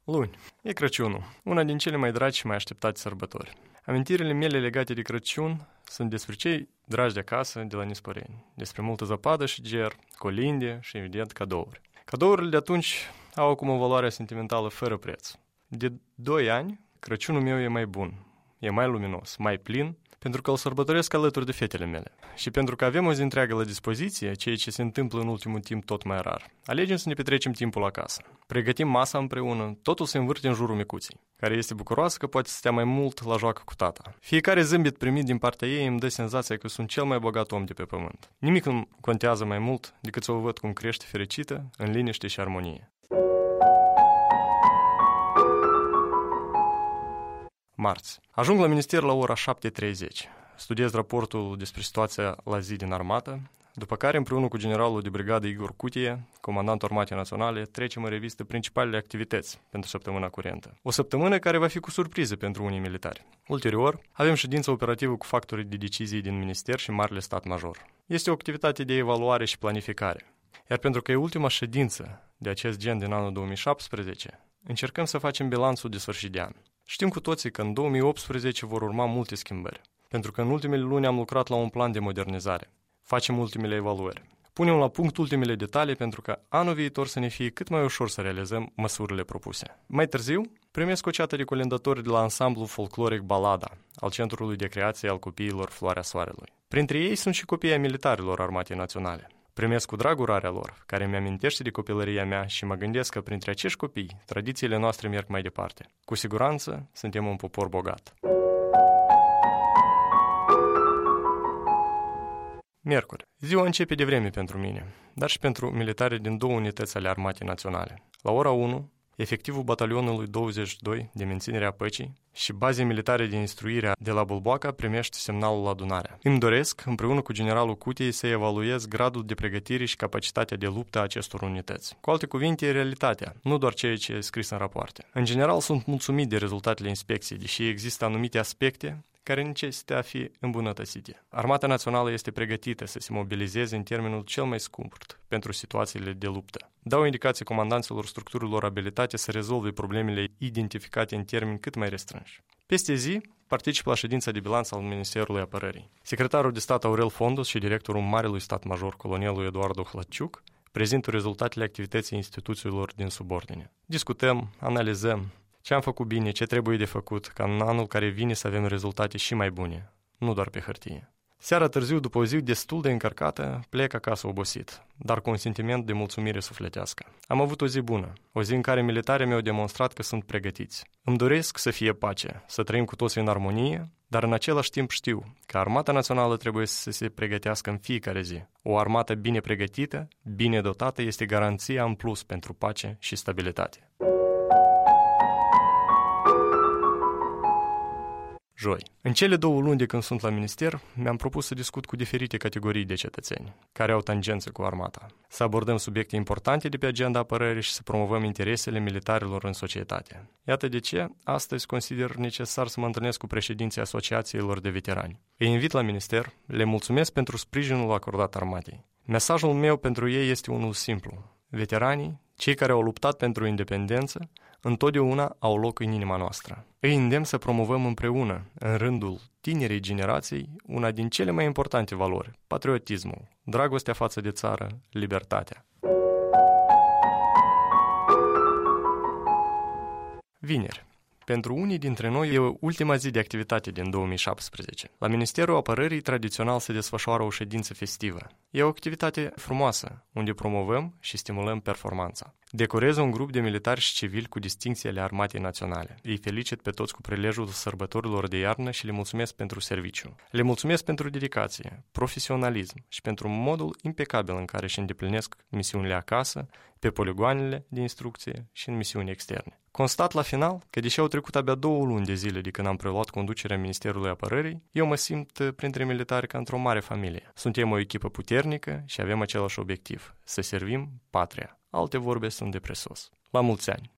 Luni. E Crăciunul, una din cele mai dragi și mai așteptate sărbători. Amintirile mele legate de Crăciun sunt despre cei dragi de acasă, de la nispăreni, despre multă zăpadă și ger, colinde și, evident, cadouri. Cadourile de atunci au acum o valoare sentimentală fără preț. De 2 ani, Crăciunul meu e mai bun, e mai luminos, mai plin, pentru că îl sărbătoresc alături de fetele mele. Și pentru că avem o zi întreagă la dispoziție, ceea ce se întâmplă în ultimul timp tot mai rar. Alegem să ne petrecem timpul acasă. Pregătim masa împreună, totul se învârte în jurul micuții, care este bucuroasă că poate să stea mai mult la joacă cu tata. Fiecare zâmbet primit din partea ei îmi dă senzația că sunt cel mai bogat om de pe pământ. Nimic nu contează mai mult decât să o văd cum crește fericită, în liniște și armonie. Marți. Ajung la minister la ora 7:30. Studiez raportul despre situația la zi din armată, după care, împreună cu generalul de brigadă Igor Cutie, comandantul Armatei Naționale, trecem în revistă principalele activități pentru săptămâna curentă. O săptămână care va fi cu surprize pentru unii militari. Ulterior, avem ședință operativă cu factorii de decizie din minister și marele stat major. Este o activitate de evaluare și planificare. Iar pentru că e ultima ședință de acest gen din anul 2017, încercăm să facem bilanțul de sfârșit de an. Știm cu toții că în 2018 vor urma multe schimbări, pentru că în ultimele luni am lucrat la un plan de modernizare. Facem ultimele evaluări. Punem la punct ultimele detalii pentru că anul viitor să ne fie cât mai ușor să realizăm măsurile propuse. Mai târziu, primesc o ceată de colindatori de la ansamblu folcloric Balada, al Centrului de Creație al Copiilor Floarea Soarelui. Printre ei sunt și copiii militarilor Armatei Naționale. Primesc cu drag urarea lor, care mi-amintește de copilăria mea și mă gândesc că printre acești copii, tradițiile noastre merg mai departe. Cu siguranță, suntem un popor bogat. Miercuri. Ziua începe de vreme pentru mine, dar și pentru militari din 2 unități ale Armatei Naționale. La ora 1, efectivul batalionului 22 de menținere a păcii și bazei militare de instruire de la Bulboaca primește semnalul la adunare. Îmi doresc, împreună cu generalul Cutiei, să evaluez gradul de pregătire și capacitatea de luptă a acestor unități. Cu alte cuvinte, realitatea, nu doar ceea ce e scris în rapoarte. În general, sunt mulțumit de rezultatele inspecției, deși există anumite aspecte care necesită a fi îmbunătățite. Armata Națională este pregătită să se mobilizeze în termenul cel mai scurt pentru situațiile de luptă. Dau indicații comandanților structurilor abilitate să rezolve problemele identificate în termeni cât mai restrânși. Peste zi, particip la ședința de bilanț al Ministerului Apărării. Secretarul de stat Aurel Fondus și directorul Marelui Stat Major, colonelul Eduardo Hlăciuc, prezintă rezultatele activității instituțiilor din subordine. Discutăm, analizăm ce am făcut bine, ce trebuie de făcut, ca în anul care vine să avem rezultate și mai bune, nu doar pe hârtie. Seara târziu, după o zi destul de încărcată, plec acasă obosit, dar cu un sentiment de mulțumire sufletească. Am avut o zi bună, o zi în care militarii mi-au demonstrat că sunt pregătiți. Îmi doresc să fie pace, să trăim cu toții în armonie, dar în același timp știu că Armata Națională trebuie să se pregătească în fiecare zi. O armată bine pregătită, bine dotată, este garanția în plus pentru pace și stabilitate. Joi. În cele 2 luni de când sunt la minister, mi-am propus să discut cu diferite categorii de cetățeni care au tangență cu armata, să abordăm subiecte importante de pe agenda apărării și să promovăm interesele militarilor în societate. Iată de ce astăzi consider necesar să mă întâlnesc cu președinții asociațiilor de veterani. Îi invit la minister, le mulțumesc pentru sprijinul acordat armatei. Mesajul meu pentru ei este unul simplu. Veteranii, cei care au luptat pentru independență, întotdeauna au loc în inima noastră. Îi îndemn să promovăm împreună, în rândul tinerei generații, una din cele mai importante valori, patriotismul, dragostea față de țară, libertatea. Vineri. Pentru unii dintre noi e ultima zi de activitate din 2017. La Ministerul Apărării tradițional se desfășoară o ședință festivă. E o activitate frumoasă, unde promovăm și stimulăm performanța. Decorez un grup de militari și civili cu distincții ale Armatei Naționale. Îi felicit pe toți cu prilejul sărbătorilor de iarnă și le mulțumesc pentru serviciu. Le mulțumesc pentru dedicație, profesionalism și pentru modul impecabil în care își îndeplinesc misiunile acasă, pe poligoanele de instrucție și în misiuni externe. Constat la final că, deși au trecut abia 2 luni de zile de când am preluat conducerea Ministerului Apărării, eu mă simt printre militari ca într-o mare familie. Suntem o echipă puternică și avem același obiectiv, să servim patria. Alte vorbe sunt de presos. La mulți ani!